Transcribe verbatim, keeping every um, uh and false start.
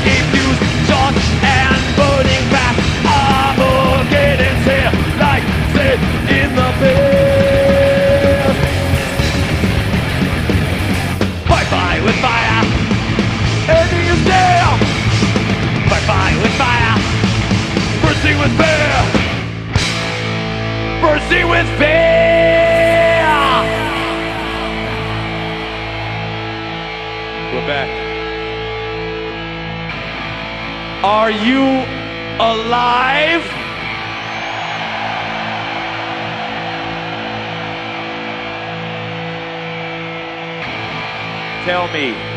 Infused shots and burning fast. Armageddon's here, like sit in the past. Fight fire with fire, ending is near. Fight fire with fire, bursting with fear. Bursting with fear. We're back. Are you alive? Tell me.